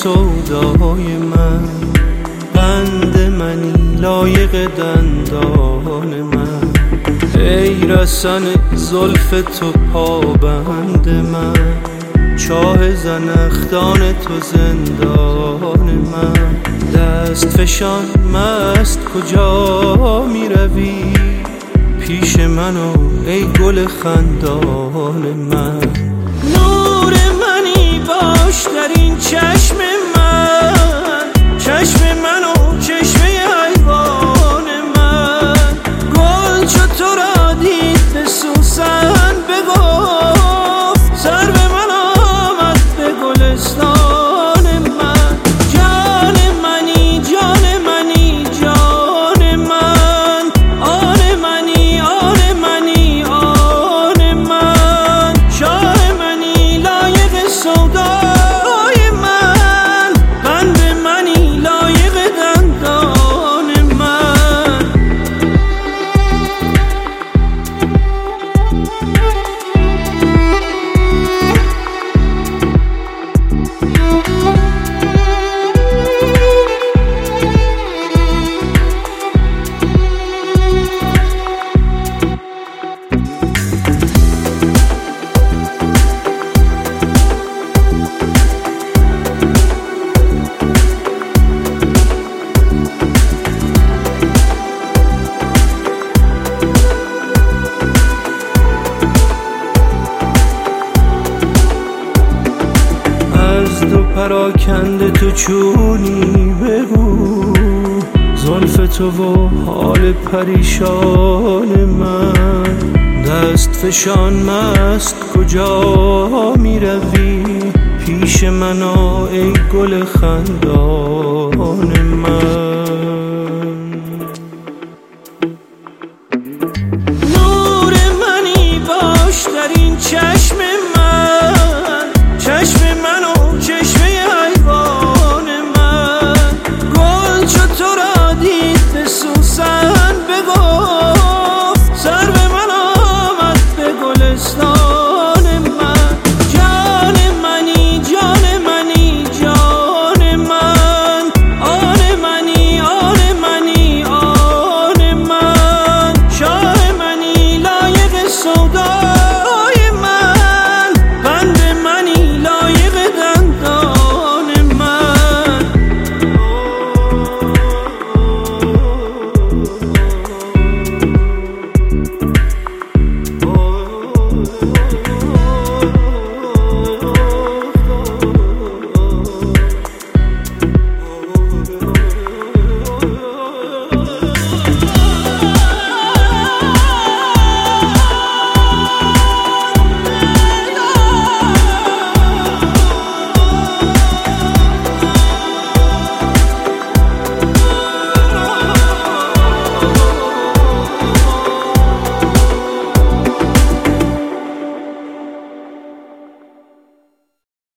سودای من، قند منی لایق دندان من، ای رسن زلف تو پابند من، چاه زنخدان تو زندان من، دست فشان مست کجا می روی پیش منو ای گل خندان من، نور منی باش در این چشم من، چشم منو چشمه حیوان من، گل چو تو را دید به سوسن بگفت، سر به من آمد به گلستان من، جان منی جان منی جان من، آن منی آن منی آن من، شاه منی لایق سودای من، قند منی لایق دندان من. از دو پراکنده تو چونی بگو، زلف تو و حال پریشان من، دست فشان مست کجا می روی پیش من ای گل خندان من.